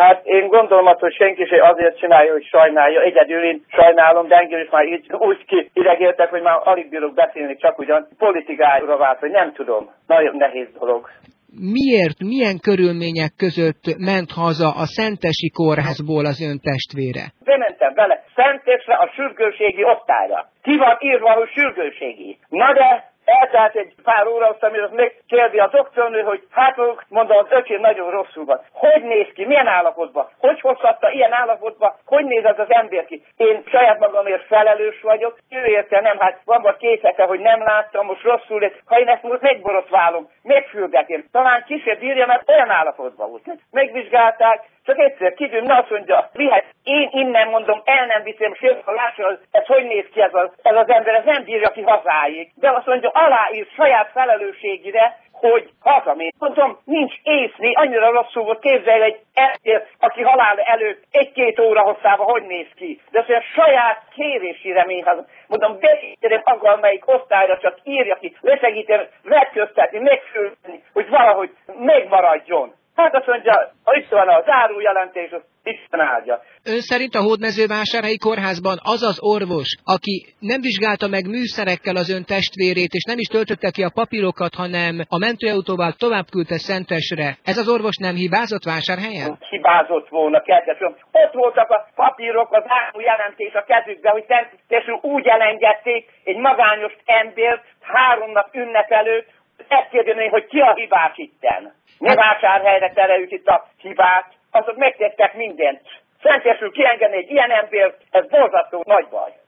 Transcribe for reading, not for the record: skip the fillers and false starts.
Hát én gondolom azt, hogy senki se azért csinálja, hogy sajnálja. Egyedül én sajnálom, de engem is már így úgy kiidegéltek, hogy már alig bírok beszélni, csak ugyan politikára vált, hogy nem tudom. Nagyon nehéz dolog. Miért, milyen körülmények között ment haza a Szentesi kórházból az ön testvére? Bementem vele Szentesre a sürgősségi osztályra. Ki van írva, hogy sürgősségi. Na de eltelt egy pár óra, azt amire megkérdi a doktornő, hogy hát mondom, az öcsém nagyon rosszul van. Hogy néz ki? Milyen állapotban? Hogy hozhatta ilyen állapotban? Hogy néz ez az ember ki? Én saját magamért felelős vagyok, ő érte nem, hát van vagy 2 hete, hogy nem láttam, most rosszul lett. Ha én ezt most megborotválom, megfürgetem, talán kisebb bírja, mert olyan állapotban volt. Megvizsgálták, csak egyszer kidőm, azt mondja, Mihály, én innen mondom, el nem viszem, sőt, ha lássa, ez hogy néz ki ez az ember, ez nem bírja ki hazáig. De azt mondja, aláír saját felelősségére, hogy hazamér. Mondom, nincs észre, annyira rosszul volt, képzelj egy ember, aki halál előtt 1-2 óra hosszában hogy néz ki. De azt mondja, saját kérésére mély haza. Mondom, besítem maga, melyik osztályra csak írja ki, lesegítem, vetköztetni, megfülni, hogy valahogy megmaradjon. Hát azt mondja, itt van a zárójelentés, az Isten áldja. Ön szerint a Hódmezővásárhelyi kórházban az az orvos, aki nem vizsgálta meg műszerekkel az ön testvérét, és nem is töltötte ki a papírokat, hanem a mentőautóval tovább küldte Szentesre, ez az orvos nem hibázott Vásárhelyen? Hibázott volna, kedvesem. Ott voltak a papírok, az zárójelentés a kezükbe, hogy Szentesről úgy elengedték egy magányos embert 3 nap ünnep előtt, ezt kérdezni, hogy ki a hibás itten. Ne Vásárhelyre tereljük itt a hibát, azok megtettek mindent. Szentesül kiengedni egy ilyen embert, ez borzasztó nagy baj.